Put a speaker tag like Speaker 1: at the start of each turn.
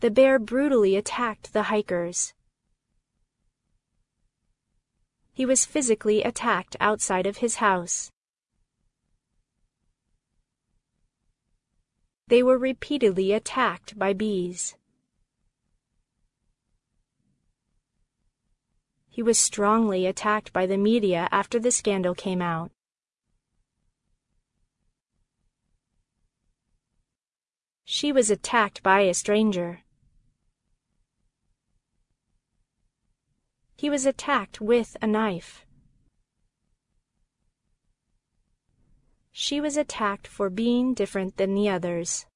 Speaker 1: The bear brutally attacked the hikers. He was physically attacked outside of his house. They were repeatedly attacked by bees. He was strongly attacked by the media after the scandal came out. She was attacked by a stranger. He was attacked with a knife. She was attacked for being different than the others.